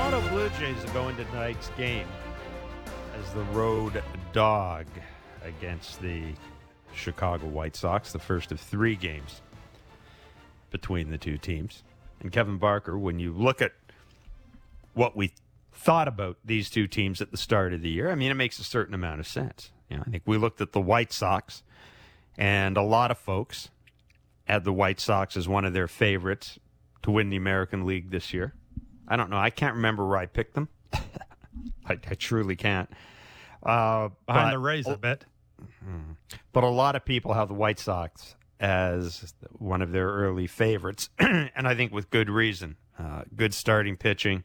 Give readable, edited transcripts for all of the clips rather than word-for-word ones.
Toronto Blue Jays will go into tonight's game as the road dog against the Chicago White Sox, the first of 3 games between the two teams. And Kevin Barker, when you look at what we thought about these two teams at the start of the year, I mean, it makes a certain amount of sense. You know, I think we looked at the White Sox, and a lot of folks had the White Sox as one of their favorites to win the American League this year. I don't know. I can't remember where I picked them. I truly can't. Behind the Rays, I bet. But a lot of people have the White Sox as one of their early favorites, and I think with good reason. Good starting pitching.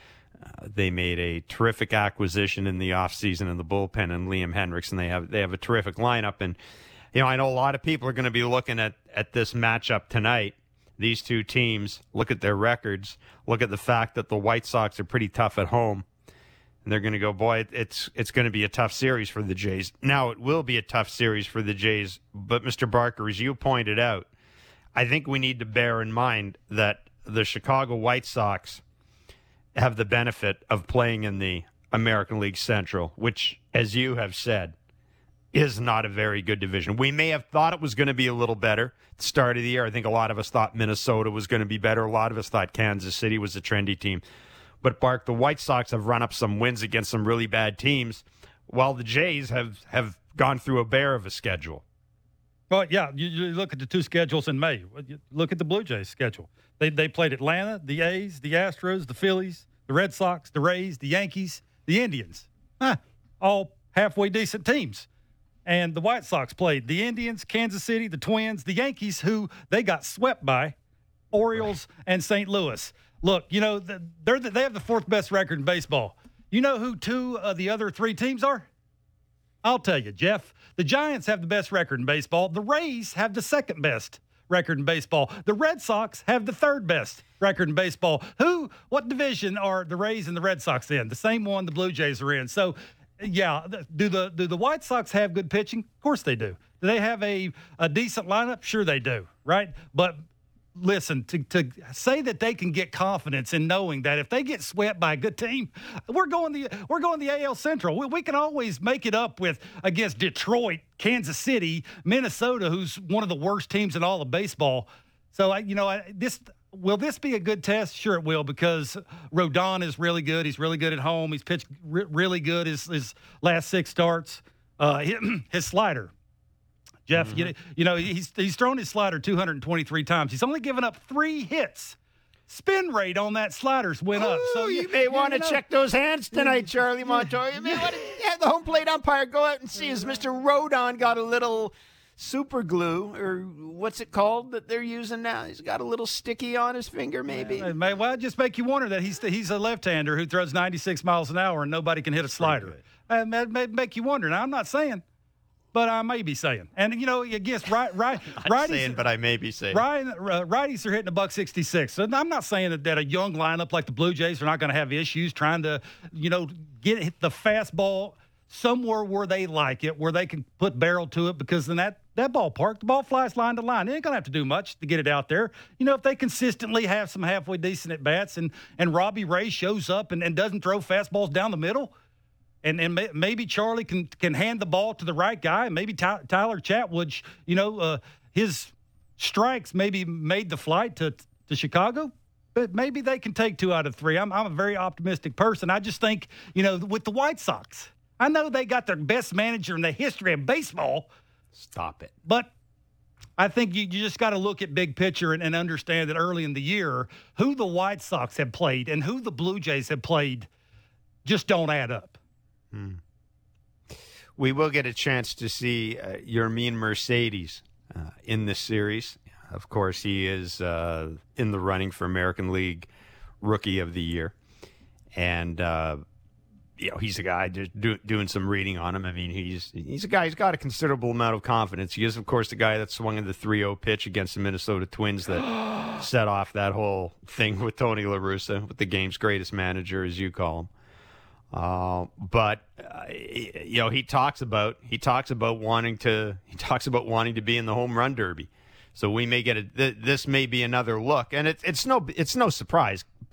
They made a terrific acquisition in the offseason in the bullpen and Liam Hendricks, and they have a terrific lineup. And you know, I know a lot of people are going to be looking at this matchup tonight. These two teams, look at their records, look at the fact that the White Sox are pretty tough at home, and they're going to go, boy, it's going to be a tough series for the Jays. Now, it will be a tough series for the Jays, but Mr. Barker, as you pointed out, I think we need to bear in mind that the Chicago White Sox have the benefit of playing in the American League Central, which, as you have said, is not a very good division. We may have thought it was going to be a little better at the start of the year. I think a lot of us thought Minnesota was going to be better. A lot of us thought Kansas City was a trendy team. But, Bark, the White Sox have run up some wins against some really bad teams, while the Jays have gone through a bear of a schedule. Well, yeah, you look at the 2 schedules in May. Look at the Blue Jays schedule. They played Atlanta, the A's, the Astros, the Phillies, the Red Sox, the Rays, the Yankees, the Indians. All halfway decent teams. And the White Sox played the Indians, Kansas City, the Twins, the Yankees, who they got swept by, Orioles, and St. Louis. Look, you know, they have the 4th best record in baseball. You know who 2 of the other 3 teams are? I'll tell you, Jeff. The Giants have the best record in baseball. The Rays have the 2nd best record in baseball. The Red Sox have the 3rd best record in baseball. What division are the Rays and the Red Sox in? The same one the Blue Jays are in. So, yeah, do the White Sox have good pitching? Of course they do. Do they have a decent lineup? Sure they do, right? But listen, to say that they can get confidence in knowing that if they get swept by a good team, we're going the AL Central. We can always make it up against Detroit, Kansas City, Minnesota, who's one of the worst teams in all of baseball. So will this be a good test? Sure it will, because Rodon is really good. He's really good at home. He's pitched really good his last 6 starts. His slider, Jeff, you know, he's thrown his slider 223 times. He's only given up 3 hits. Spin rate on that slider's went up. So you may want to check those hands tonight, Charlie Montoya. You may want to have the home plate umpire go out and see, has Mr. Rodon got a little super glue, or what's it called that they're using now? He's got a little sticky on his finger, maybe. Well, it just make you wonder that he's a left-hander who throws 96 miles an hour and nobody can hit a slider. That may make you wonder. Now, I'm not saying, but I may be saying. And, you know, against righties, saying, but I may be saying. Righties are hitting $1.66. So I'm not saying that a young lineup like the Blue Jays are not going to have issues trying to, you know, get the fastball somewhere where they like it, where they can put barrel to it, because then that ballpark, the ball flies line to line. They ain't going to have to do much to get it out there. You know, if they consistently have some halfway decent at-bats and Robbie Ray shows up and doesn't throw fastballs down the middle, and maybe Charlie can hand the ball to the right guy, and maybe Tyler Chatwood, you know, his strikes maybe made the flight to Chicago, but maybe they can take 2 out of 3. I'm a very optimistic person. I just think, you know, with the White Sox, I know they got their best manager in the history of baseball. Stop it. But I think you just got to look at big picture and understand that early in the year, who the White Sox have played and who the Blue Jays have played just don't add up. We will get a chance to see Yermin Mercedes in this series. Of course, he is in the running for American League Rookie of the Year. And you know, he's a guy just doing some reading on him. I mean, he's a guy who's got a considerable amount of confidence. He is, of course, the guy that swung in the 3-0 pitch against the Minnesota Twins that set off that whole thing with Tony La Russa, with the game's greatest manager, as you call him. But you know, he talks about wanting to be in the home run derby. So we may get this may be another look, and it's no surprise,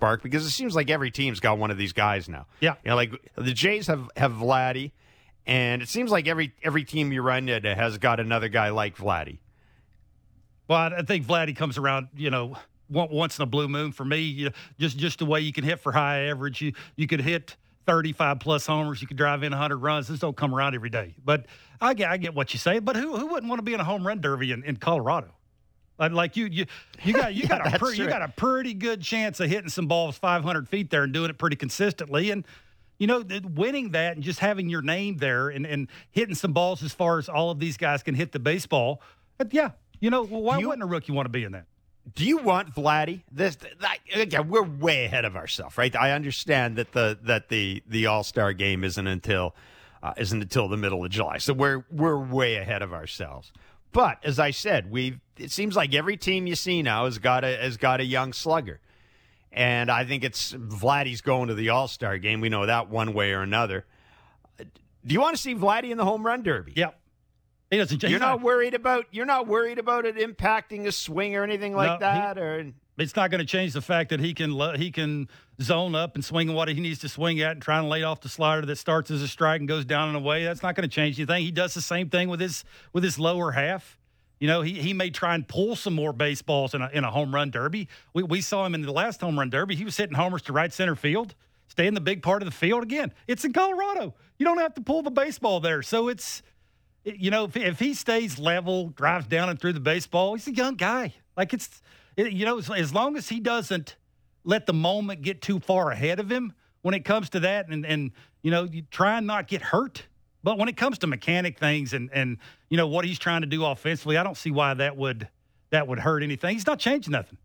spark because it seems like every team's got one of these guys now. Yeah. Like the Jays have Vladdy, and it seems like every team you run into has got another guy like Vladdy. Well, I think Vladdy comes around, once in a blue moon for me. Just the way you can hit for high average. You could hit 35-plus homers. You could drive in 100 runs. This don't come around every day. But I get what you say. But who wouldn't want to be in a home run derby in Colorado? Like you got a pretty good chance of hitting some balls 500 feet there and doing it pretty consistently. And winning that and just having your name there and hitting some balls as far as all of these guys can hit the baseball. But why wouldn't a rookie want to be in that? Do you want Vladdy? Again, we're way ahead of ourselves, right? I understand that the All-Star game isn't until the middle of July, so we're way ahead of ourselves. But as I said, it seems like every team you see now has got a young slugger, and I think it's Vladdy's going to the All-Star game. We know that one way or another. Do you want to see Vladdy in the home run derby? Yeah. You're not worried about it impacting a swing or anything like that, or it's not going to change the fact that he can zone up and swing what he needs to swing at and try and lay off the slider that starts as a strike and goes down and away. That's not going to change anything. He does the same thing with his lower half. He may try and pull some more baseballs in a home run derby. We saw him in the last home run derby. He was hitting homers to right center field, stay in the big part of the field. Again, it's in Colorado. You don't have to pull the baseball there, so it's. If he stays level, drives down and through the baseball, he's a young guy. As long as he doesn't let the moment get too far ahead of him when it comes to that and you try and not get hurt. But when it comes to mechanic things and what he's trying to do offensively, I don't see why that would hurt anything. He's not changing nothing.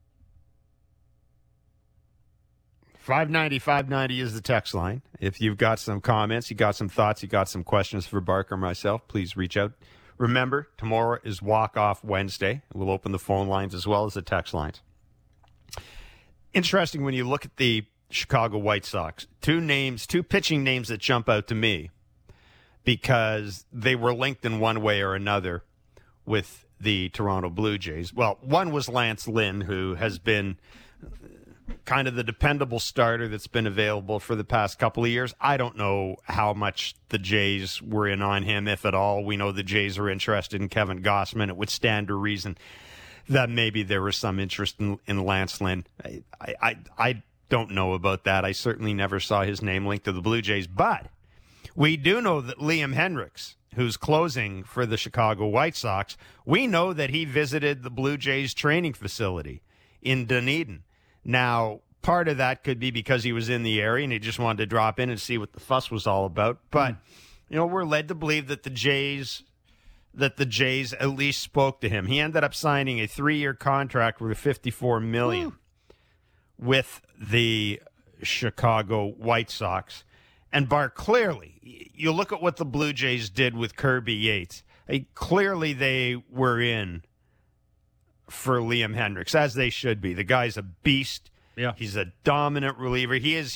590 is the text line. If you've got some comments, you got some thoughts, you got some questions for Barker or myself, please reach out. Remember, tomorrow is Walk-Off Wednesday. We'll open the phone lines as well as the text lines. Interesting when you look at the Chicago White Sox. Two pitching names that jump out to me because they were linked in one way or another with the Toronto Blue Jays. Well, one was Lance Lynn, who has been kind of the dependable starter that's been available for the past couple of years. I don't know how much the Jays were in on him, if at all. We know the Jays are interested in Kevin Gausman. It would stand to reason that maybe there was some interest in Lance Lynn. I don't know about that. I certainly never saw his name linked to the Blue Jays. But we do know that Liam Hendriks, who's closing for the Chicago White Sox, we know that he visited the Blue Jays training facility in Dunedin. Now, part of that could be because he was in the area and he just wanted to drop in and see what the fuss was all about. But, we're led to believe that the Jays at least spoke to him. He ended up signing a 3-year contract worth $54 million with the Chicago White Sox. And clearly, you look at what the Blue Jays did with Kirby Yates. Clearly they were in for Liam Hendriks, as they should be. The guy's a beast. Yeah. He's a dominant reliever. He is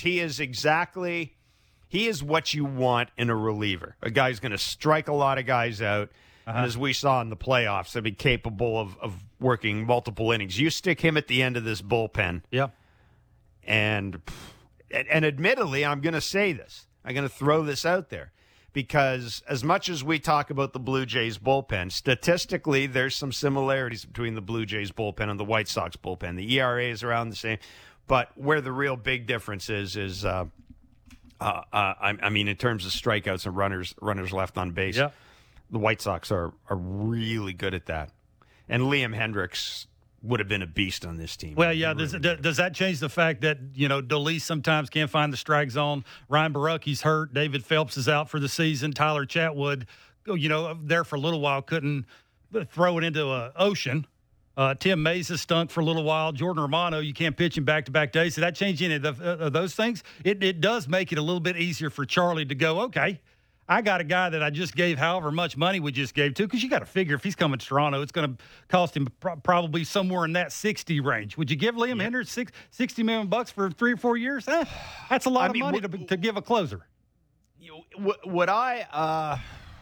what you want in a reliever. A guy's going to strike a lot of guys out. And as we saw in the playoffs, they'll be capable of working multiple innings. You stick him at the end of this bullpen. Yeah. And admittedly, I'm going to say this. I'm going to throw this out there. Because as much as we talk about the Blue Jays bullpen, statistically, there's some similarities between the Blue Jays bullpen and the White Sox bullpen. The ERA is around the same, but where the real big difference is in terms of strikeouts and runners left on base, the White Sox are really good at that. And Liam Hendriks would have been a beast on this team. Well, yeah. Does that change the fact that, Dolis sometimes can't find the strike zone? Ryan Barocki's hurt. David Phelps is out for the season. Tyler Chatwood, there for a little while, couldn't throw it into an ocean. Tim Mays has stunk for a little while. Jordan Romano, you can't pitch him back-to-back days. Did that change any of those things? It does make it a little bit easier for Charlie to go, okay, I got a guy that I just gave however much money we just gave to, because you got to figure if he's coming to Toronto, it's going to cost him probably somewhere in that 60 range. Would you give Liam Hendriks $60 million for 3 or 4 years? That's a lot of money to give a closer. Would I?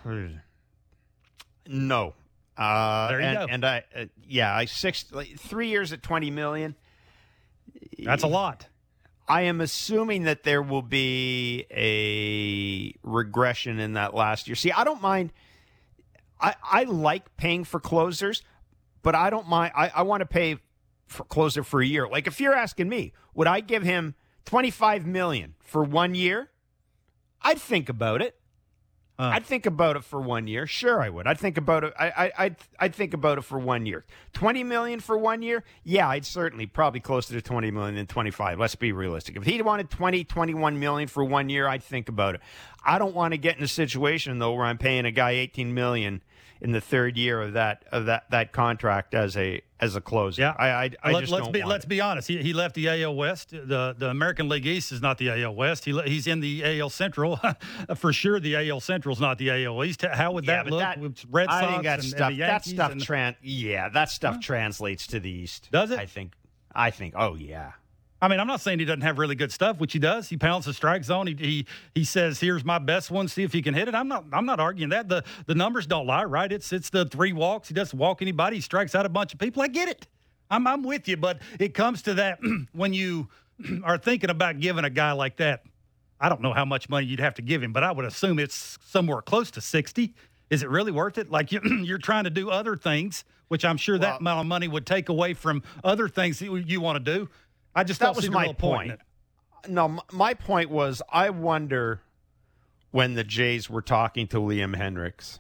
No. There you go. And 3 years at $20 million. That's a lot. I am assuming that there will be a regression in that last year. See, I don't mind. I like paying for closers, but I don't mind. I want to pay for closer for a year. Like if you're asking me, would I give him $25 million for 1 year? I'd think about it. I'd think about it for 1 year. Sure, I would. I'd think about it. I'd think about it for 1 year. $20 million for 1 year? Yeah, I'd certainly probably closer to $20 million than 25. Let's be realistic. If he wanted 20, $21 million for 1 year, I'd think about it. I don't want to get in a situation though where I'm paying a guy $18 million in the third year of that contract as a closer. Yeah, I just don't want let's be honest. He left the AL West. The American League East is not the AL West. He's in the AL Central for sure. The AL Central is not the AL East. How would that look with Red Sox I think that and stuff, the Yankees? that stuff translates to the East. Does it? I think. Oh yeah. I mean, I'm not saying he doesn't have really good stuff, which he does. He pounds the strike zone. He says, "Here's my best one. See if he can hit it." I'm not arguing that. The numbers don't lie, right? It's the 3 walks. He doesn't walk anybody. He strikes out a bunch of people. I get it. I'm with you, but it comes to that when you are thinking about giving a guy like that. I don't know how much money you'd have to give him, but I would assume it's somewhere close to 60. Is it really worth it? Like you're trying to do other things, which I'm sure that amount of money would take away from other things that you want to do. I just that was my point. No, my point was I wonder when the Jays were talking to Liam Hendriks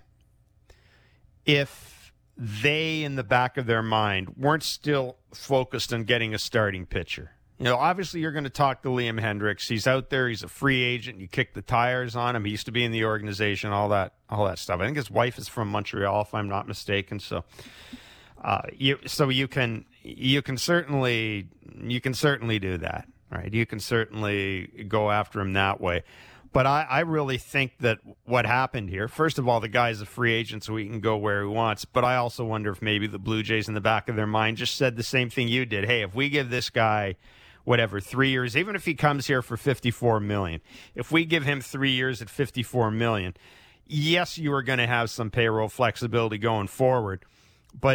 if they, in the back of their mind, weren't still focused on getting a starting pitcher. You know, obviously you're going to talk to Liam Hendriks. He's out there. He's a free agent. You kick the tires on him. He used to be in the organization. All that stuff. I think his wife is from Montreal, if I'm not mistaken. So, you can certainly do that, right? You can certainly go after him that way. But I really think that what happened here, first of all, the guy's a free agent, so he can go where he wants. But I also wonder if maybe the Blue Jays in the back of their mind just said the same thing you did. Hey, if we give this guy, 3 years, even if he comes here for $54 million, if we give him 3 years at $54 million, yes, you are going to have some payroll flexibility going forward. But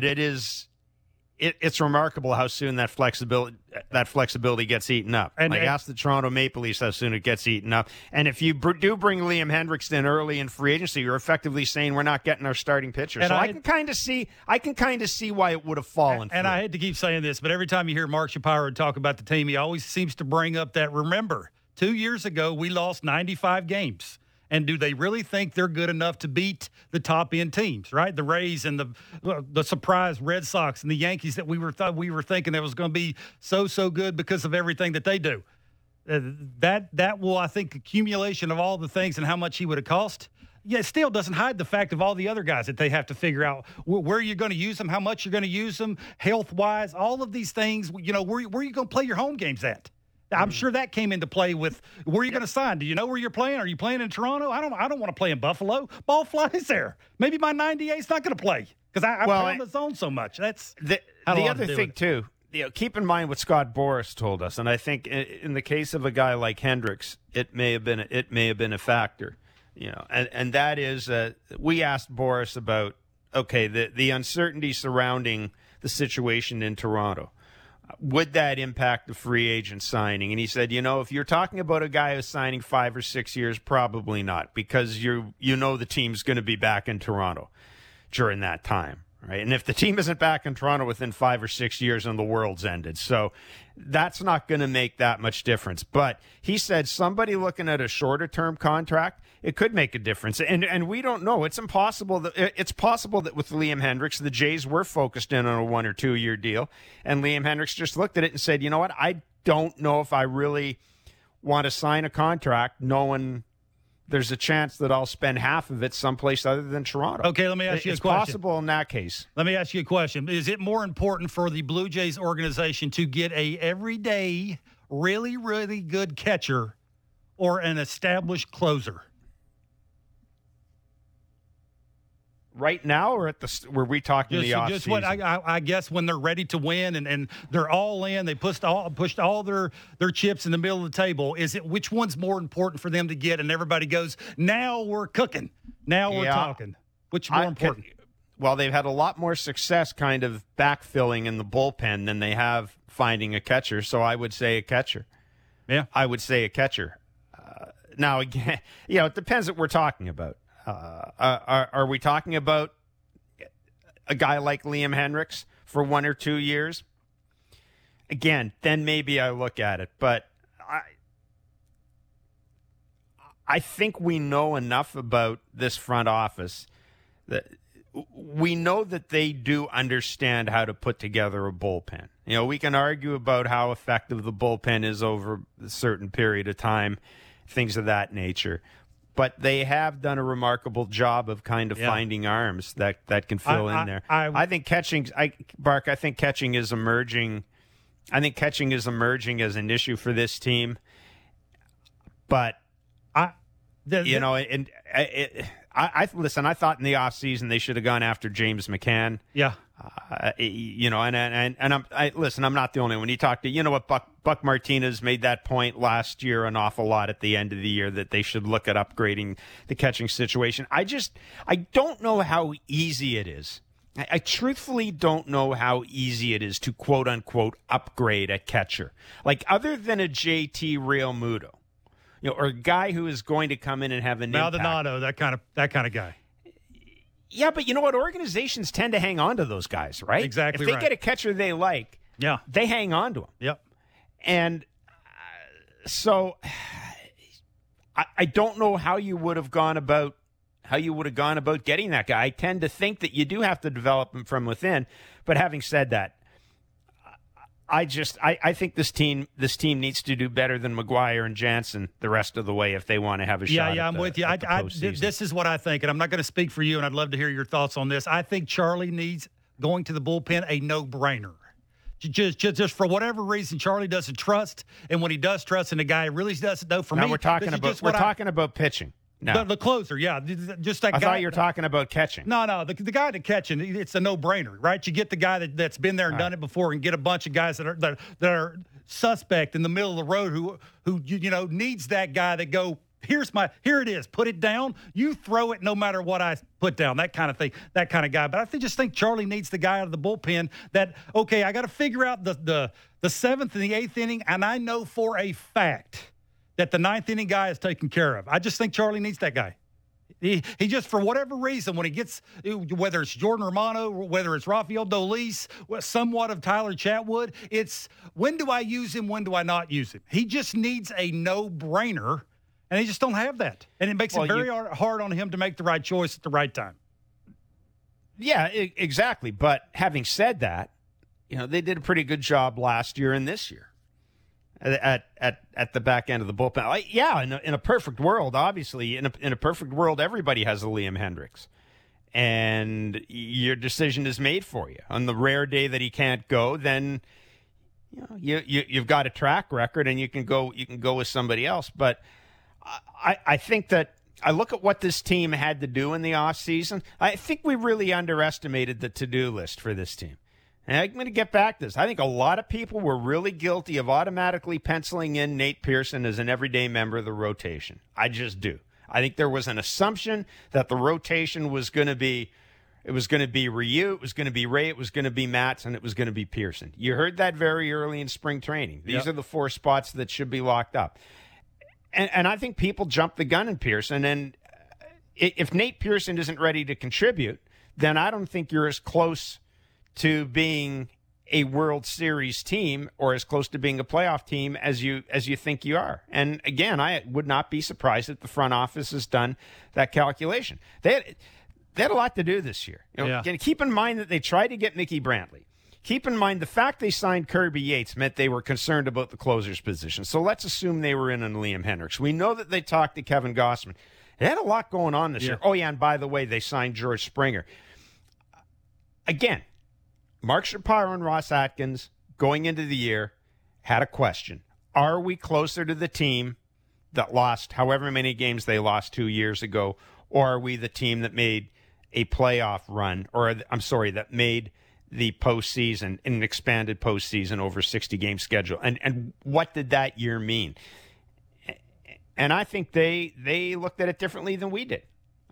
it's remarkable how soon that flexibility gets eaten up. And ask the Toronto Maple Leafs how soon it gets eaten up. And if you do bring Liam Hendriks in early in free agency, you're effectively saying we're not getting our starting pitcher. So I can kind of see why it would have fallen. And I hate to keep saying this, but every time you hear Mark Shapiro talk about the team, he always seems to bring up that, remember, 2 years ago we lost 95 games. And do they really think they're good enough to beat the top-end teams, right? The Rays and the surprise Red Sox and the Yankees that we were thinking that was going to be so good because of everything that they do. That will, I think, accumulation of all the things and how much he would have cost. Yeah, it still doesn't hide the fact of all the other guys that they have to figure out where you're going to use them, how much you're going to use them, health-wise, all of these things. You know, where are you going to play your home games at? I'm sure that came into play with where you're going to sign. Do you know where you're playing? Are you playing in Toronto? I don't want to play in Buffalo. Ball flies there. Maybe my 98's not going to play because I play on the zone so much. That's the other thing too. You know, keep in mind what Scott Boras told us, and I think in the case of a guy like Hendriks, it may have been a factor. You know, and that is we asked Boras about the uncertainty surrounding the situation in Toronto. Would that impact the free agent signing? And he said, if you're talking about a guy who's signing 5 or 6 years, probably not, because the team's going to be back in Toronto during that time, right? And if the team isn't back in Toronto within 5 or 6 years, then the world's ended. So that's not going to make that much difference. But he said somebody looking at a shorter term contract, it could make a difference. And we don't know. It's possible that with Liam Hendriks, the Jays were focused in on a 1 or 2 year deal. And Liam Hendriks just looked at it and said, you know what? I don't know if I really want to sign a contract knowing there's a chance that I'll spend half of it someplace other than Toronto. Okay, let me ask you a question. It's possible in that case. Let me ask you a question. Is it more important for the Blue Jays organization to get a everyday, really, really good catcher or an established closer? Right now, or were we talking the off season? I guess when they're ready to win and they're all in, they pushed all their chips in the middle of the table. Is it which one's more important for them to get? And everybody goes, now we're cooking, now we're talking. Which more important? Well, they've had a lot more success kind of backfilling in the bullpen than they have finding a catcher. So I would say a catcher. Yeah. I would say a catcher. Now, again, it depends what we're talking about. Are we talking about a guy like Liam Hendriks for 1 or 2 years? Again, then maybe I look at it. But I think we know enough about this front office that we know that they do understand how to put together a bullpen. We can argue about how effective the bullpen is over a certain period of time, things of that nature. But they have done a remarkable job of kind of finding arms that can fill in there. I think catching is emerging. I think catching is emerging as an issue for this team. But listen, I thought in the offseason they should have gone after James McCann. Yeah. I'm not the only one. You talked to, Buck Martinez made that point last year an awful lot at the end of the year that they should look at upgrading the catching situation. I don't know how easy it is. I truthfully don't know how easy it is to quote unquote upgrade a catcher. Like other than a JT Realmuto, or a guy who is going to come in and have an Maldonado, impact. that kind of guy. Yeah, but you know what? Organizations tend to hang on to those guys, right? Exactly. If they get a catcher they like, they hang on to him. Yep. And so I don't know how you would have gone about getting that guy. I tend to think that you do have to develop him from within. But having said that, I think this team needs to do better than McGuire and Jansen the rest of the way if they want to have a shot. Yeah, I'm with you. This is what I think, and I'm not going to speak for you, and I'd love to hear your thoughts on this. I think Charlie needs going to the bullpen a no-brainer. Just for whatever reason, Charlie doesn't trust, and when he does trust in a guy, he really doesn't know. Now we're talking about pitching. No. The closer, yeah. Just that I guy. thought you were talking about catching. No. The guy that catching, it's a no-brainer, right? You get the guy that's been there and done it before, and get a bunch of guys that are suspect in the middle of the road who needs that guy that go, here it is, put it down. You throw it no matter what I put down, that kind of thing, that kind of guy. But I just think Charlie needs the guy out of the bullpen that, okay, I got to figure out the seventh and the eighth inning, and I know for a fact that the ninth inning guy is taken care of. I just think Charlie needs that guy. He just, for whatever reason, when he gets, whether it's Jordan Romano, whether it's Rafael Dolis, somewhat of Tyler Chatwood, it's when do I use him, when do I not use him? He just needs a no-brainer, and they just don't have that. And it makes it very hard on him to make the right choice at the right time. Yeah, exactly. But having said that, they did a pretty good job last year and this year. At the back end of the bullpen. In a perfect world, obviously, in a perfect world, everybody has a Liam Hendriks. And your decision is made for you. On the rare day that he can't go, then you've got a track record and you can go with somebody else. But I think that I look at what this team had to do in the offseason. I think we really underestimated the to-do list for this team. And I'm going to get back to this. I think a lot of people were really guilty of automatically penciling in Nate Pearson as an everyday member of the rotation. I just do. I think there was an assumption that the rotation was going to be, it was going to be Ryu, it was going to be Ray, it was going to be Matz, and it was going to be Pearson. You heard that very early in spring training. These are the 4 spots that should be locked up. And I think people jumped the gun in Pearson. And if Nate Pearson isn't ready to contribute, then I don't think you're as close to being a World Series team or as close to being a playoff team as you think you are. And again, I would not be surprised if the front office has done that calculation. They had a lot to do this year. Again, keep in mind that they tried to get Mickey Brantley. Keep in mind the fact they signed Kirby Yates meant they were concerned about the closer's position. So let's assume they were in on Liam Hendriks. We know that they talked to Kevin Gossman. They had a lot going on this year. Oh, yeah, and by the way, they signed George Springer. Again, Mark Shapiro and Ross Atkins, going into the year, had a question. Are we closer to the team that lost however many games they lost 2 years ago, or are we the team that made a playoff run, that made the postseason, an expanded postseason over 60-game schedule? And what did that year mean? And I think they looked at it differently than we did.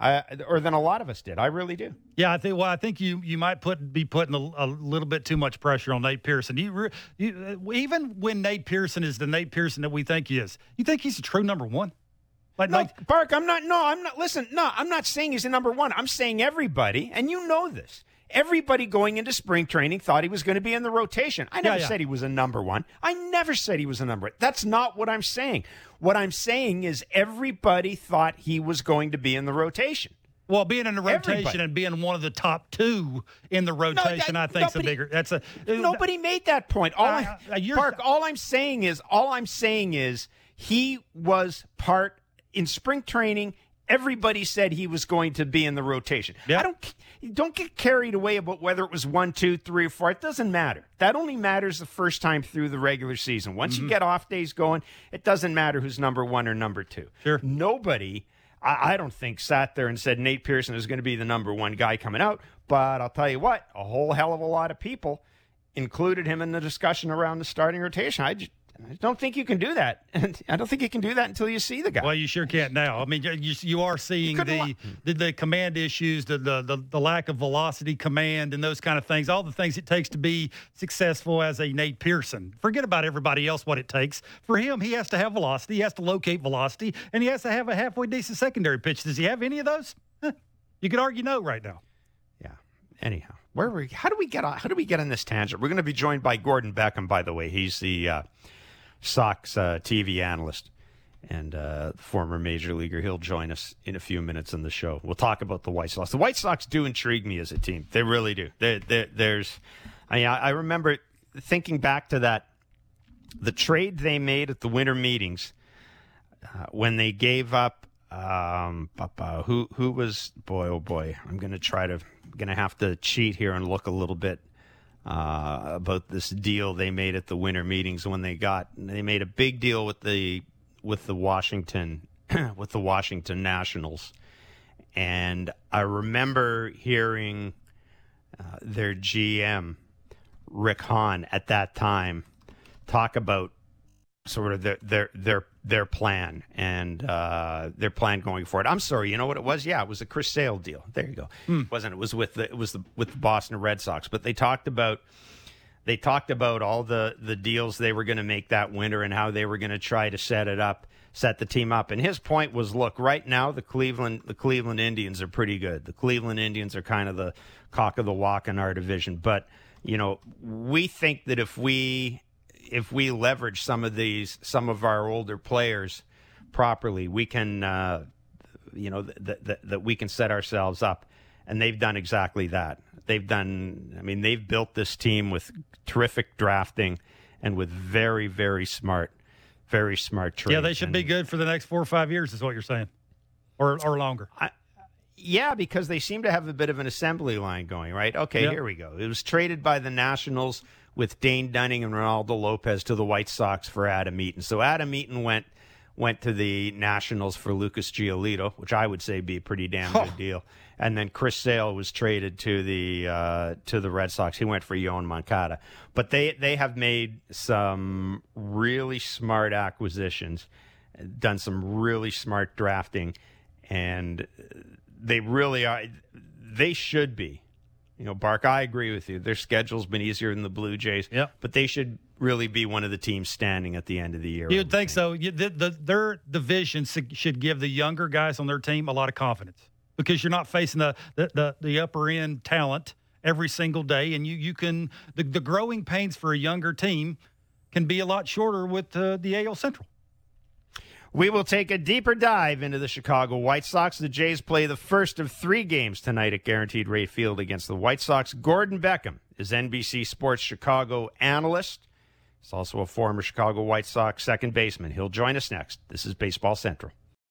or than a lot of us did. I really do. Yeah, I think you might be putting a little bit too much pressure on Nate Pearson. Even when Nate Pearson is the Nate Pearson that we think he is, you think he's a true number one? Bark, I'm not. Listen, I'm not saying he's a number one. I'm saying everybody, and you know this. Everybody going into spring training thought he was going to be in the rotation. I never said he was a number one. I never said he was a number one. That's not what I'm saying. What I'm saying is everybody thought he was going to be in the rotation. Well, being in the rotation and being one of the top two in the rotation, I think is a bigger. Nobody made that point. Bark, all I'm saying is he was part in spring training. Everybody said he was going to be in the rotation. Yeah. Don't get carried away about whether it was 1, 2, 3, or 4. It doesn't matter. That only matters the first time through the regular season. Once you get off days going, it doesn't matter who's number one or number two. Sure. Nobody, I don't think, sat there and said Nate Pearson is going to be the number one guy coming out. But I'll tell you what, a whole hell of a lot of people included him in the discussion around the starting rotation. I don't think you can do that. I don't think you can do that until you see the guy. Well, you sure can't now. I mean, you are seeing the command issues, the lack of velocity command and those kind of things, all the things it takes to be successful as a Nate Pearson. Forget about everybody else, what it takes. For him, he has to have velocity, he has to locate velocity, and he has to have a halfway decent secondary pitch. Does he have any of those? You could argue no right now. Yeah. Anyhow, how do we get on this tangent? We're going to be joined by Gordon Beckham, by the way. He's the Sox TV analyst and former major leaguer. He'll join us in a few minutes on the show. We'll talk about the White Sox. The White Sox do intrigue me as a team. They really do. I remember thinking back to the trade they made at the winter meetings when they gave up who was, boy, oh boy, I'm going to have to cheat here and look a little bit about this deal they made at the winter meetings when they made a big deal with the Washington Nationals, and I remember hearing their GM Rick Hahn at that time talk about sort of their plan and their plan going forward. I'm sorry, you know what it was? Yeah, it was a Chris Sale deal. There you go. Wasn't it? It was with the Boston Red Sox. But they talked about all the deals they were going to make that winter and how they were going to try to set the team up. And his point was, look, right now the Cleveland Indians are pretty good. The Cleveland Indians are kind of the cock of the walk in our division. But we think that if we leverage some of our older players properly, we can, that we can set ourselves up. And they've done exactly that. They've built this team with terrific drafting and with very, very smart trades. Yeah, they should be good for the next 4 or 5 years is what you're saying, or longer. Yeah, because they seem to have a bit of an assembly line going, right? Okay, Here we go. It was traded by the Nationals with Dane Dunning and Ronaldo Lopez to the White Sox for Adam Eaton. So Adam Eaton went to the Nationals for Lucas Giolito, which I would say be a pretty damn good deal. And then Chris Sale was traded to the Red Sox. He went for Yoan Moncada. But they have made some really smart acquisitions, done some really smart drafting, and they really are. They should be. Bark, I agree with you. Their schedule's been easier than the Blue Jays, but they should really be one of the teams standing at the end of the year. You'd think so. Their division should give the younger guys on their team a lot of confidence because you're not facing the upper end talent every single day, and you can the growing pains for a younger team can be a lot shorter with the AL Central. We will take a deeper dive into the Chicago White Sox. The Jays play the first of 3 games tonight at Guaranteed Rate Field against the White Sox. Gordon Beckham is NBC Sports Chicago analyst. He's also a former Chicago White Sox second baseman. He'll join us next. This is Baseball Central.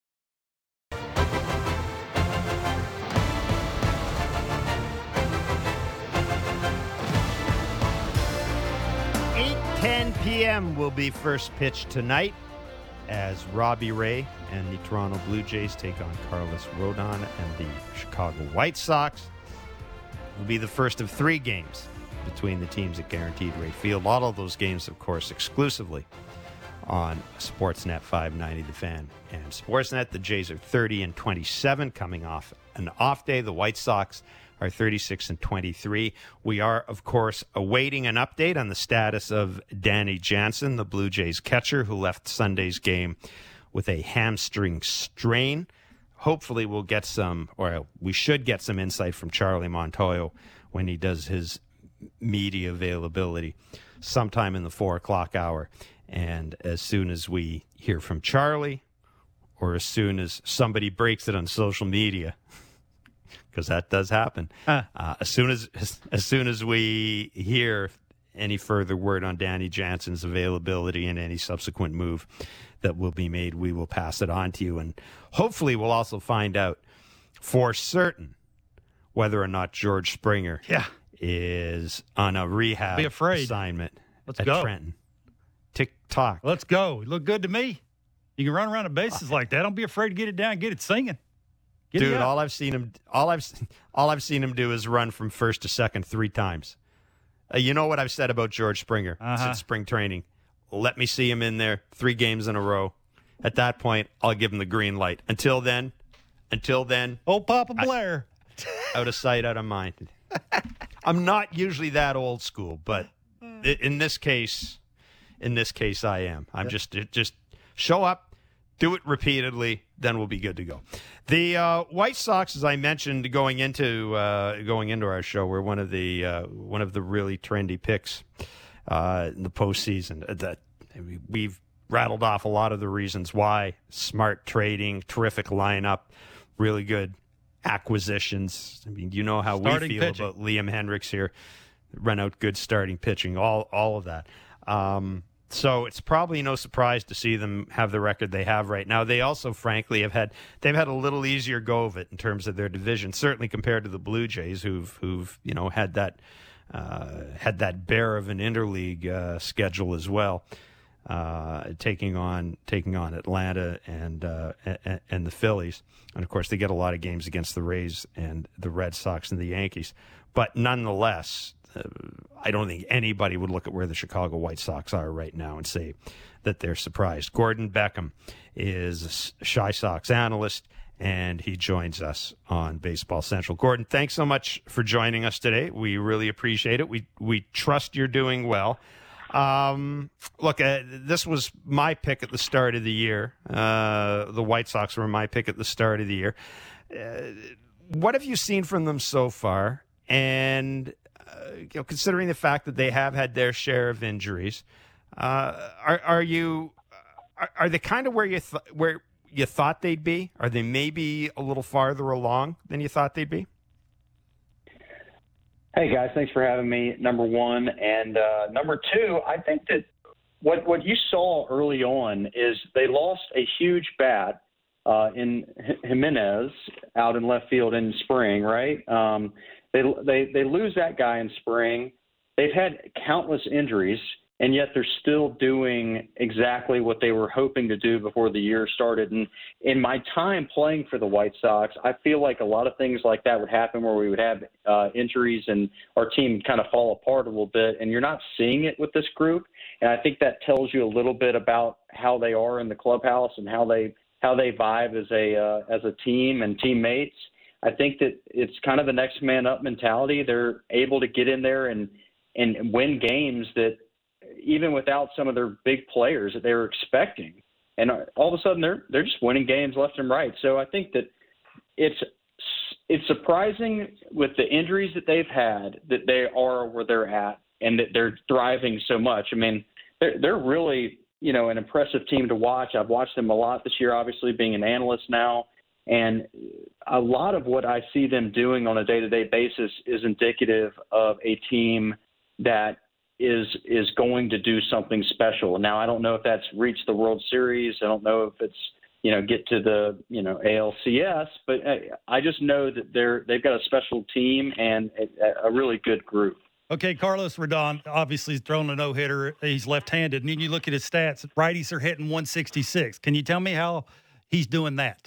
8:10 p.m. will be first pitch tonight as Robbie Ray and the Toronto Blue Jays take on Carlos Rodon and the Chicago White Sox. It will be the first of 3 games between the teams at Guaranteed Rate Field. All of those games, of course, exclusively on Sportsnet 590 The Fan. And Sportsnet, the Jays are 30-27 coming off an off day. The White Sox are 36-23. We are, of course, awaiting an update on the status of Danny Jansen, the Blue Jays catcher who left Sunday's game with a hamstring strain. Hopefully we'll get some, or we should get some insight from Charlie Montoyo when he does his media availability sometime in the 4 o'clock hour. And as soon as we hear from Charlie, or as soon as somebody breaks it on social media, because that does happen, as soon as we hear any further word on Danny Jansen's availability and any subsequent move that will be made, we will pass it on to you. And hopefully we'll also find out for certain whether or not George Springer is on a rehab assignment at Trenton. Tick-tock. Let's go. You look good to me. You can run around the bases like that. Don't be afraid to get it down, get it singing. Dude, all I've seen him do is run from first to second 3 times. You know what I've said about George Springer since spring training. Let me see him in there 3 games in a row. At that point, I'll give him the green light. Until then, old Papa Blair. Out of sight, out of mind. I'm not usually that old school, but in this case, I am. I'm just show up, do it repeatedly, then we'll be good to go. The White Sox, as I mentioned, going into our show, were one of the really trendy picks in the postseason. That we've rattled off a lot of the reasons why: smart trading, terrific lineup, really good acquisitions. I mean, you know how we feel about Liam Hendricks here. Run out good starting pitching, all of that. So it's probably no surprise to see them have the record they have right now. They also, frankly, they've had a little easier go of it in terms of their division, certainly compared to the Blue Jays, who've had that bear of an interleague schedule as well, taking on Atlanta and the Phillies, and of course they get a lot of games against the Rays and the Red Sox and the Yankees. But nonetheless, I don't think anybody would look at where the Chicago White Sox are right now and say that they're surprised. Gordon Beckham is a Chi Sox analyst, and he joins us on Baseball Central. Gordon, thanks so much for joining us today. We really appreciate it. We trust you're doing well. Look, this was my pick at the start of the year. The White Sox were my pick at the start of the year. What have you seen from them so far? And considering the fact that they have had their share of injuries, are they kind of where you thought they'd be? Are they maybe a little farther along than you thought they'd be? Hey guys, thanks for having me. Number one, and number two, I think that what you saw early on is they lost a huge bat in Jimenez out in left field in spring, right? They lose that guy in spring. They've had countless injuries, and yet they're still doing exactly what they were hoping to do before the year started. And in my time playing for the White Sox, I feel like a lot of things like that would happen where we would have injuries and our team kind of fall apart a little bit, and you're not seeing it with this group. And I think that tells you a little bit about how they are in the clubhouse and how they vibe as a team and teammates. I think that it's kind of the next man up mentality. They're able to get in there and win games that even without some of their big players that they were expecting. And all of a sudden they're just winning games left and right. So I think that it's surprising with the injuries that they've had that they are where they're at and that they're thriving so much. I mean, they're really, an impressive team to watch. I've watched them a lot this year, obviously being an analyst now. And a lot of what I see them doing on a day-to-day basis is indicative of a team that is going to do something special. Now, I don't know if that's reached the World Series. I don't know if it's, get to the, ALCS, but I just know that they've got a special team and a really good group. Okay, Carlos Rodon obviously has thrown a no-hitter. He's left-handed. And then you look at his stats. Righties are hitting 166. Can you tell me how he's doing that?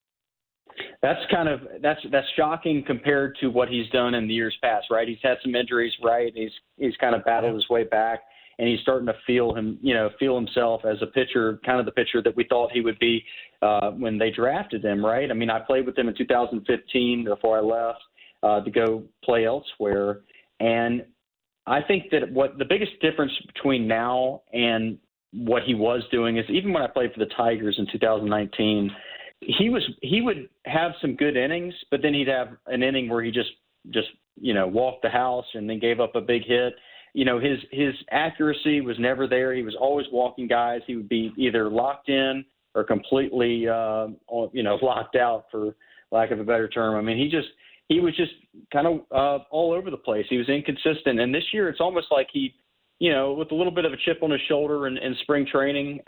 That's shocking compared to what he's done in the years past, right? He's had some injuries, right? He's kind of battled his way back. and he's starting to feel himself as a pitcher, kind of the pitcher that we thought he would be when they drafted him, right? I mean, I played with him in 2015 before I left to go play elsewhere, and I think that what the biggest difference between now and what he was doing is, even when I played for the Tigers in 2019, he would have some good innings, but then he'd have an inning where he just walked the house and then gave up a big hit. His accuracy was never there. He was always walking guys. He would be either locked in or completely locked out, for lack of a better term. I mean, he was just kind of all over the place. He was inconsistent. And this year it's almost like he, with a little bit of a chip on his shoulder in spring training,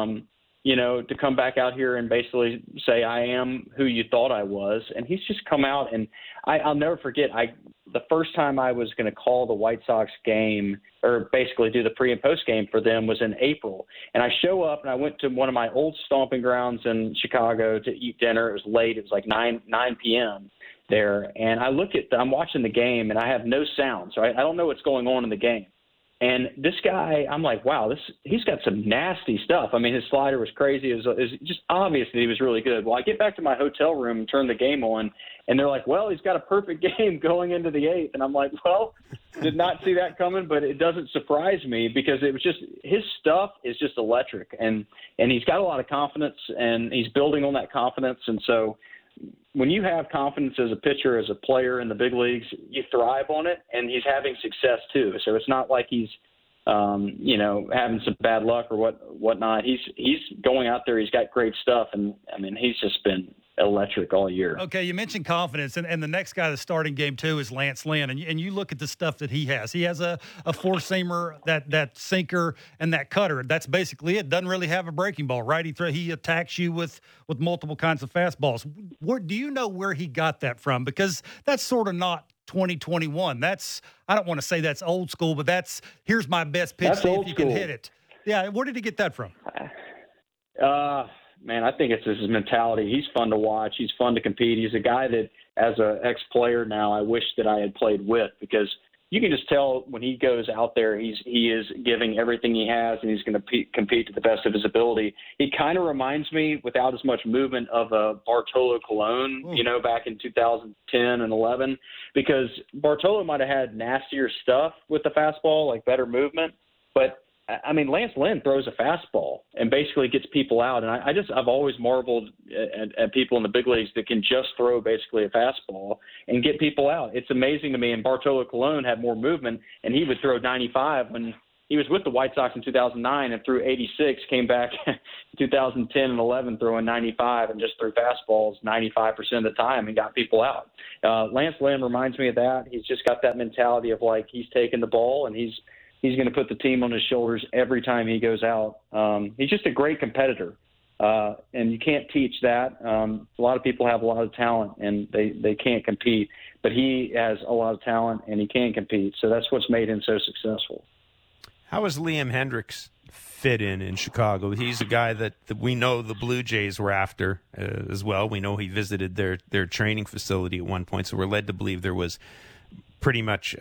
to come back out here and basically say, I am who you thought I was. And he's just come out, and I'll never forget, the first time I was going to call the White Sox game, or basically do the pre and post game for them, was in April. And I show up, and I went to one of my old stomping grounds in Chicago to eat dinner. It was late. It was like 9 p.m. there. And I'm watching the game, and I have no sound. So I don't know what's going on in the game. And this guy, I'm like, wow, he's got some nasty stuff. I mean, his slider was crazy. It was just obvious that he was really good. Well, I get back to my hotel room and turn the game on, and they're like, well, he's got a perfect game going into the eighth. And I'm like, well, did not see that coming, but it doesn't surprise me, because it was just, his stuff is just electric. And he's got a lot of confidence, and he's building on that confidence. And so when you have confidence as a pitcher, as a player in the big leagues, you thrive on it, and he's having success too. So it's not like he's, having some bad luck or whatnot. He's going out there. He's got great stuff, and I mean, he's just been electric all year. Okay, you mentioned confidence, and the next guy that's starting game 2 is Lance Lynn, and you look at the stuff that he has. He has a four-seamer, that sinker, and that cutter. That's basically it. Doesn't really have a breaking ball, right? He attacks you with multiple kinds of fastballs. Do you know where he got that from? Because that's sort of not 2021. I don't want to say that's old school, but here's my best pitch, see if you can hit it. Yeah, where did he get that from? Man, I think it's his mentality. He's fun to watch. He's fun to compete. He's a guy that, as an ex-player now, I wish that I had played with, because you can just tell when he goes out there, he is giving everything he has, and he's going to compete to the best of his ability. He kind of reminds me, without as much movement, of Bartolo Colon, back in 2010 and 11, because Bartolo might have had nastier stuff with the fastball, like better movement, but I mean, Lance Lynn throws a fastball and basically gets people out. And I've always marveled at people in the big leagues that can just throw basically a fastball and get people out. It's amazing to me. And Bartolo Colon had more movement, and he would throw 95 when he was with the White Sox in 2009 and threw 86, came back in 2010 and 11 throwing 95 and just threw fastballs 95% of the time and got people out. Lance Lynn reminds me of that. He's just got that mentality of, like, he's taking the ball, and he's going to put the team on his shoulders every time he goes out. He's just a great competitor, and you can't teach that. A lot of people have a lot of talent, and they can't compete. But he has a lot of talent, and he can compete. So that's what's made him so successful. How has Liam Hendriks fit in Chicago? He's a guy that we know the Blue Jays were after as well. We know he visited their training facility at one point, so we're led to believe there was pretty much,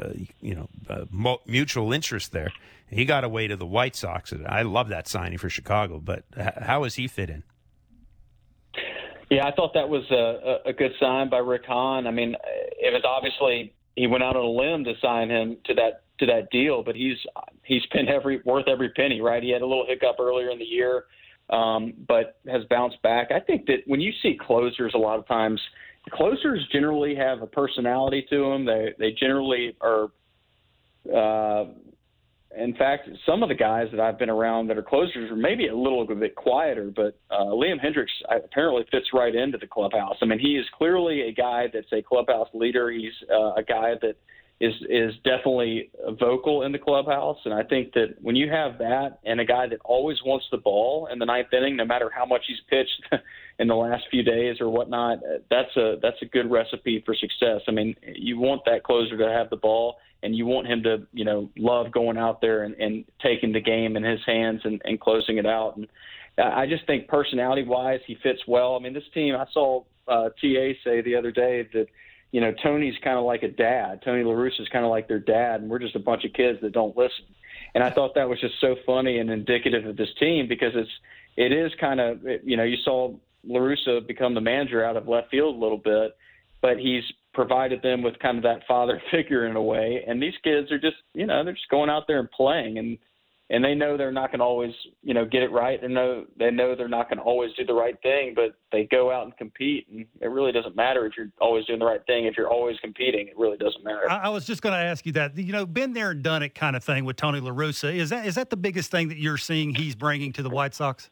mutual interest there. He got away to the White Sox. I love that signing for Chicago, but how has he fit in? Yeah, I thought that was a good sign by Rick Hahn. I mean, it was obviously he went out on a limb to sign him to that deal, but he's been worth every penny, right? He had a little hiccup earlier in the year, but has bounced back. I think that when you see closers, a lot of times, closers generally have a personality to them. They generally are. In fact, some of the guys that I've been around that are closers are maybe a little bit quieter, but Liam Hendriks apparently fits right into the clubhouse. I mean, he is clearly a guy that's a clubhouse leader. He's a guy that is definitely vocal in the clubhouse. And I think that when you have that and a guy that always wants the ball in the ninth inning, no matter how much he's pitched in the last few days or whatnot, that's a good recipe for success. I mean, you want that closer to have the ball, and you want him to, love going out there and taking the game in his hands and closing it out. And I just think personality-wise, he fits well. I mean, this team, I saw TA say the other day that, Tony's kind of like a dad. Tony La Russa is kind of like their dad, and we're just a bunch of kids that don't listen. And I thought that was just so funny and indicative of this team because it is kind of, you saw La Russa become the manager out of left field a little bit, but he's provided them with kind of that father figure in a way. And these kids are just, they're just going out there and playing, and they know they're not going to always, get it right. They know they're not going to always do the right thing, but they go out and compete. And it really doesn't matter if you're always doing the right thing. If you're always competing, it really doesn't matter. I was just going to ask you that, been there and done it kind of thing with Tony La Russa. Is that the biggest thing that you're seeing he's bringing to the White Sox?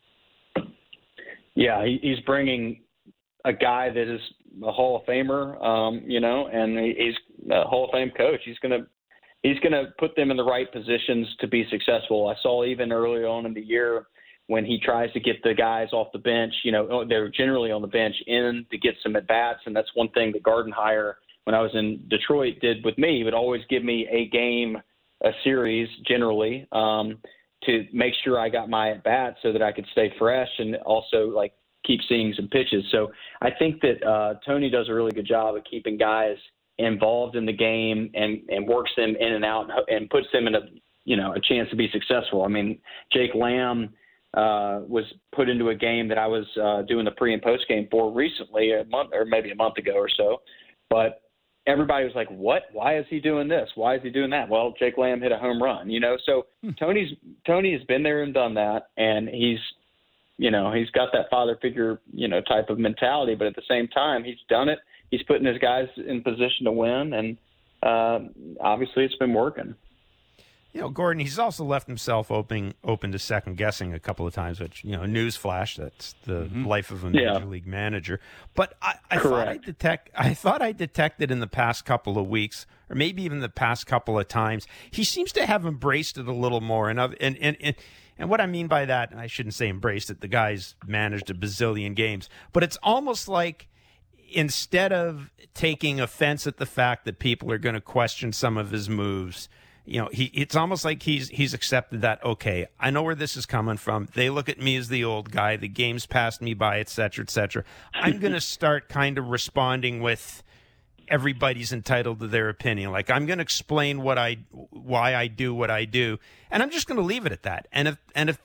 Yeah, he's bringing a guy that is a Hall of Famer, and he's a Hall of Fame coach. He's going to put them in the right positions to be successful. I saw even early on in the year when he tries to get the guys off the bench, they're generally on the bench in to get some at-bats, and that's one thing that Gardenhire, when I was in Detroit, did with me. He would always give me a series generally, to make sure I got my at-bats so that I could stay fresh and also, keep seeing some pitches. So I think that Tony does a really good job of keeping guys involved in the game and works them in and out and puts them in a chance to be successful. I mean, Jake Lamb was put into a game that I was doing the pre and post game for recently, a month ago or so. But everybody was like, "What? Why is he doing this? Why is he doing that?" Well, Jake Lamb hit a home run, So Tony has been there and done that, and he's got that father figure, type of mentality. But at the same time, he's done it. He's putting his guys in position to win, and obviously it's been working. Gordon, he's also left himself open to second guessing a couple of times, which, newsflash, that's the life of a major league manager. But I thought I detected in the past couple of weeks, or maybe even the past couple of times, he seems to have embraced it a little more. And what I mean by that, and I shouldn't say embraced it, the guy's managed a bazillion games, but it's almost like instead of taking offense at the fact that people are going to question some of his moves, it's almost like he's accepted that, okay, I know where this is coming from. They look at me as the old guy. The game's passed me by, et cetera, et cetera. I'm going to start kind of responding with everybody's entitled to their opinion. Like, I'm going to explain why I do what I do, and I'm just going to leave it at that. And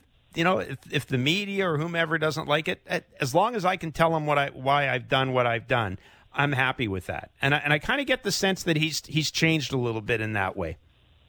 if the media or whomever doesn't like it, as long as I can tell them why I've done what I've done, I'm happy with that. And I kind of get the sense that he's changed a little bit in that way.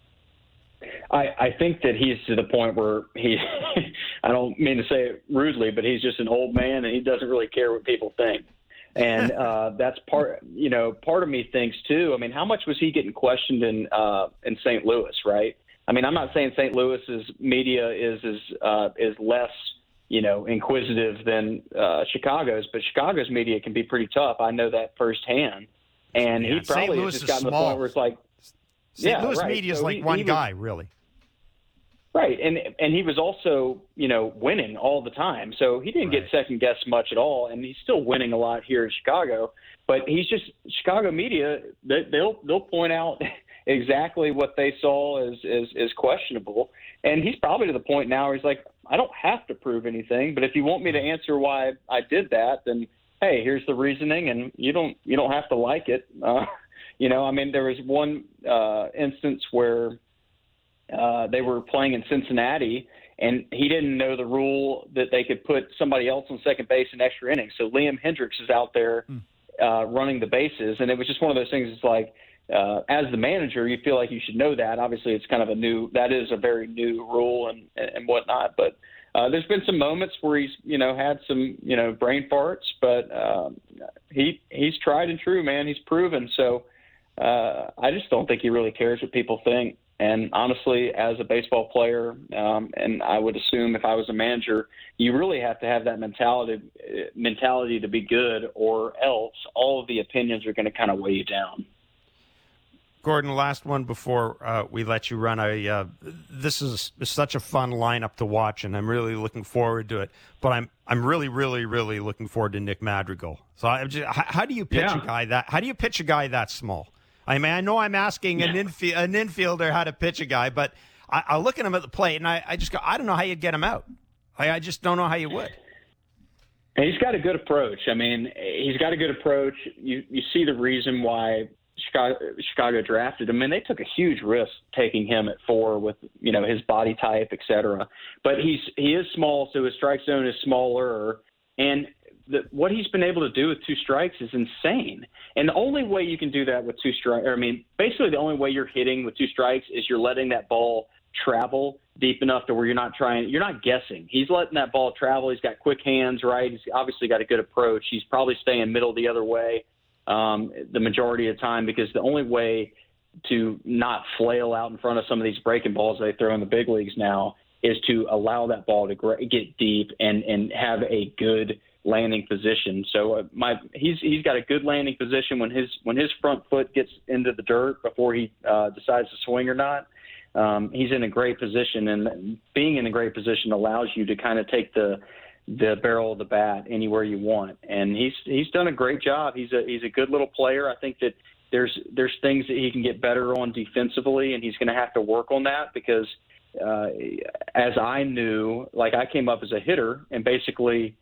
I think that he's to the point where I don't mean to say it rudely, but he's just an old man and he doesn't really care what people think. And that's part of me thinks too. I mean, how much was he getting questioned in St. Louis, right? I mean, I'm not saying St. Louis's media is less, inquisitive than Chicago's, but Chicago's media can be pretty tough. I know that firsthand. And he probably has just gotten to the point where it's like, St. Louis media is so one guy, really. Right, and he was also, winning all the time, so he didn't get second-guessed much at all, and he's still winning a lot here in Chicago. But he's just Chicago media; they'll point out exactly what they saw as questionable, and he's probably to the point now where he's like, I don't have to prove anything, but if you want me to answer why I did that, then hey, here's the reasoning, and you don't have to like it. I mean, there was one instance where they were playing in Cincinnati, and he didn't know the rule that they could put somebody else on second base in extra innings. So Liam Hendricks is out there running the bases, and it was just one of those things. It's like, as the manager, you feel like you should know that. Obviously, it's kind of that is a very new rule and whatnot. But there's been some moments where he's, had some, brain farts, but he's tried and true, man. He's proven. So I just don't think he really cares what people think. And honestly, as a baseball player, and I would assume if I was a manager, you really have to have that mentality to be good, or else all of the opinions are going to kind of weigh you down. Gordon, last one before we let you run. This is such a fun lineup to watch, and I'm really looking forward to it. But I'm really, really, really looking forward to Nick Madrigal. So how do you pitch a guy that? How do you pitch a guy that small? I mean, I know I'm asking an infielder how to pitch a guy, but I look at him at the plate, and I just go, I don't know how you'd get him out. I just don't know how you would. And he's got a good approach. I mean, he's got a good approach. You see the reason why Chicago drafted him, and they took a huge risk taking him at 4 with, his body type, et cetera. But he is small, so his strike zone is smaller, and what he's been able to do with 2 strikes is insane. And the only way you can do that with 2 strikes, basically the only way you're hitting with 2 strikes is you're letting that ball travel deep enough to where you're not guessing. He's letting that ball travel. He's got quick hands, right? He's obviously got a good approach. He's probably staying middle the other way the majority of the time, because the only way to not flail out in front of some of these breaking balls they throw in the big leagues now is to allow that ball to get deep and have a good landing position. So he's got a good landing position when his front foot gets into the dirt before he decides to swing or not. He's in a great position, and being in a great position allows you to kind of take the barrel of the bat anywhere you want. And he's done a great job. He's a good little player. I think that there's things that he can get better on defensively, and he's going to have to work on that, because as I knew, like, I came up as a hitter and basically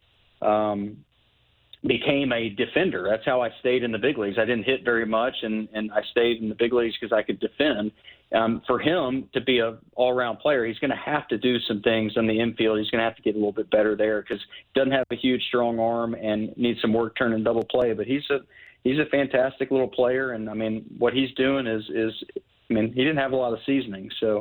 became a defender. That's how I stayed in the big leagues. I didn't hit very much, and I stayed in the big leagues because I could defend. For him to be an all-around player, he's going to have to do some things on the infield. He's going to have to get a little bit better there, because he doesn't have a huge, strong arm and needs some work turning double play. But he's a fantastic little player, and what he's doing is he didn't have a lot of seasoning, so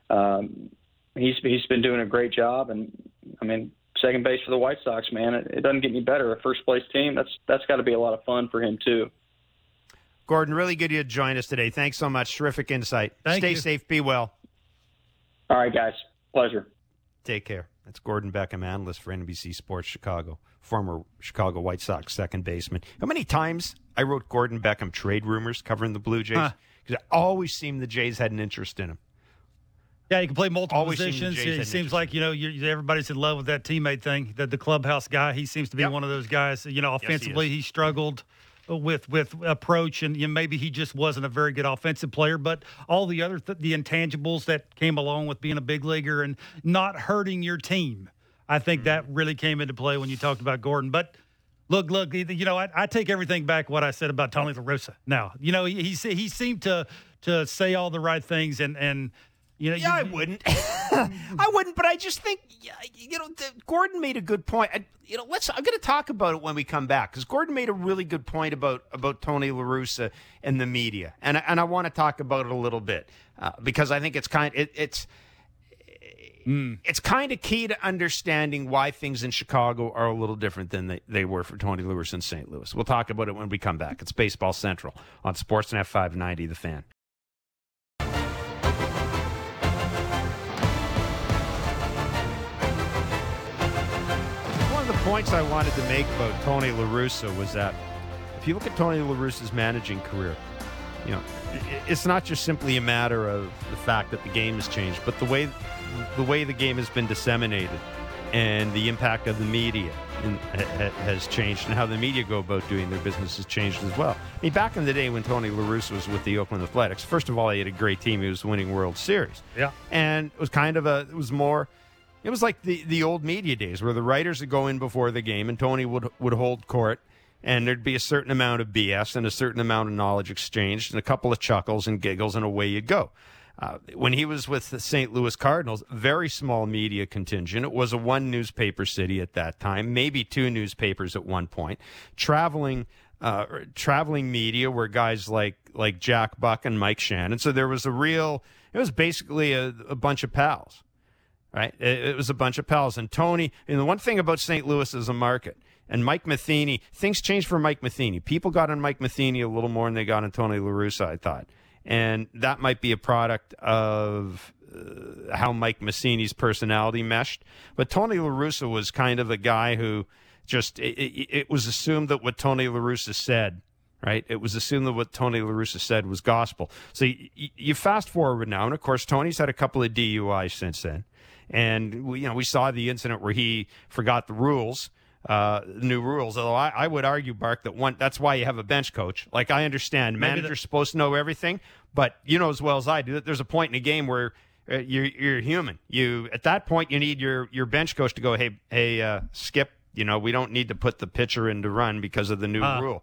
he's been doing a great job. And second base for the White Sox, man, it doesn't get any better. A first place team, that's got to be a lot of fun for him too. Gordon, really good you to join us today. Thanks so much. Terrific insight. Stay safe. Be well. All right, guys. Pleasure. Take care. That's Gordon Beckham, analyst for NBC Sports Chicago, former Chicago White Sox second baseman. How many times I wrote Gordon Beckham trade rumors covering the Blue Jays? Because it always seemed the Jays had an interest in him. Yeah, he can play multiple positions. It seems like, everybody's in love with that teammate thing, the clubhouse guy. He seems to be one of those guys. Offensively, he struggled with approach, and maybe he just wasn't a very good offensive player. But all the other the intangibles that came along with being a big leaguer and not hurting your team, I think that really came into play when you talked about Gordon. But look, I take everything back what I said about Tony La Russa. Now, he seemed to say all the right things, and I wouldn't. I wouldn't, but I just think, Gordon made a good point. I'm going to talk about it when we come back, because Gordon made a really good point about Tony La Russa and the media, and I want to talk about it a little bit because I think it's kind of key to understanding why things in Chicago are a little different than they were for Tony La Russa in St. Louis. We'll talk about it when we come back. It's Baseball Central on Sportsnet 590, The Fan. The points I wanted to make about Tony La Russa was that if you look at Tony La Russa's managing career, it's not just simply a matter of the fact that the game has changed, but the way the game has been disseminated and the impact of the media has changed, and how the media go about doing their business has changed as well. Back in the day when Tony La Russa was with the Oakland Athletics, first of all, he had a great team. He was winning World Series. Yeah. And it was like the old media days where the writers would go in before the game and Tony would hold court, and there'd be a certain amount of BS and a certain amount of knowledge exchanged and a couple of chuckles and giggles, and away you go. When he was with the St. Louis Cardinals, very small media contingent. It was a one newspaper city at that time, maybe 2 newspapers at one point. Traveling media were guys like Jack Buck and Mike Shannon. So there was it was basically a bunch of pals. Right, it was a bunch of pals. And Tony, and the one thing about St. Louis is a market. And Mike Matheny, things changed for Mike Matheny. People got on Mike Matheny a little more than they got on Tony La Russa, I thought. And that might be a product of how Mike Matheny's personality meshed. But Tony La Russa was kind of a guy who just, it was assumed that what Tony La Russa said, right? It was assumed that what Tony La Russa said was gospel. So you fast forward now, and of course, Tony's had a couple of DUIs since then. And we saw the incident where he forgot the rules, new rules. Although I would argue, Bark, that's why you have a bench coach. Like, I understand managers supposed to know everything, but you know as well as I do that there's a point in a game where you're human. At that point you need your bench coach to go, hey, Skip. We don't need to put the pitcher in to run because of the new rule.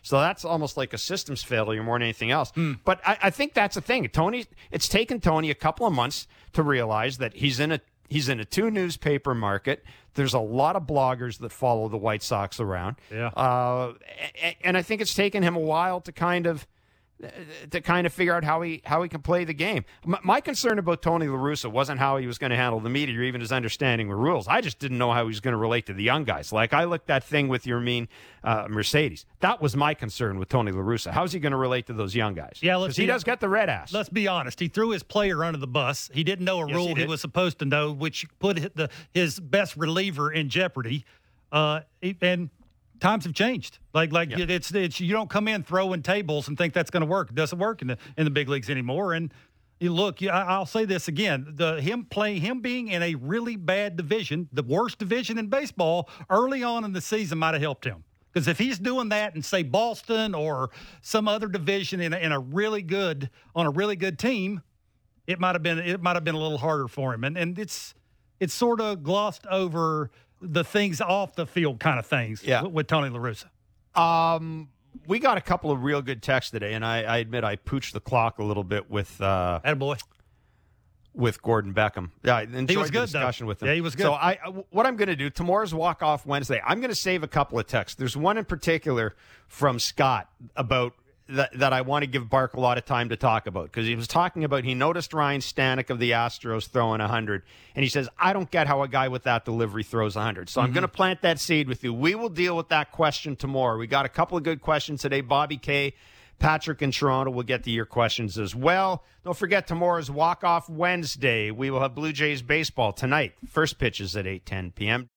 So that's almost like a systems failure more than anything else. But I think that's the thing. It's taken Tony a couple of months to realize that he's in a two-newspaper market. There's a lot of bloggers that follow the White Sox around. Yeah. And I think it's taken him a while to kind of figure out how he can play the game. My concern about Tony La Russa wasn't how he was going to handle the media or even his understanding of rules. I just didn't know how he was going to relate to the young guys. Like I looked at thing with your Mercedes. That was my concern with Tony La Russa. How's he going to relate to those young guys? Yeah, because he does get the red ass. Let's be honest. He threw his player under the bus. He didn't know a rule he was supposed to know, which put his best reliever in jeopardy. And times have changed. It's you don't come in throwing tables and think that's going to work. It doesn't work in the big leagues anymore. And you look, I'll say this again: him being in a really bad division, the worst division in baseball, early on in the season might have helped him. Because if he's doing that in say Boston or some other division on a really good team, it might have been a little harder for him. And it's sort of glossed over the things off the field kind of things with Tony La Russa. We got a couple of real good texts today, and I admit I pooched the clock a little bit with attaboy. With Gordon Beckham. Yeah, I enjoyed he was good, the discussion with him. Yeah, he was good. So what I'm going to do, tomorrow's walk-off Wednesday, I'm going to save a couple of texts. There's one in particular from Scott about that I want to give Bark a lot of time to talk about, because he was talking about he noticed Ryan Stanek of the Astros throwing 100, and he says, I don't get how a guy with that delivery throws 100. So I'm going to plant that seed with you. We will deal with that question tomorrow. We got a couple of good questions today. Bobby K., Patrick in Toronto will get to your questions as well. Don't forget tomorrow's Walk-Off Wednesday. We will have Blue Jays baseball tonight. First pitch is at 8:10 p.m.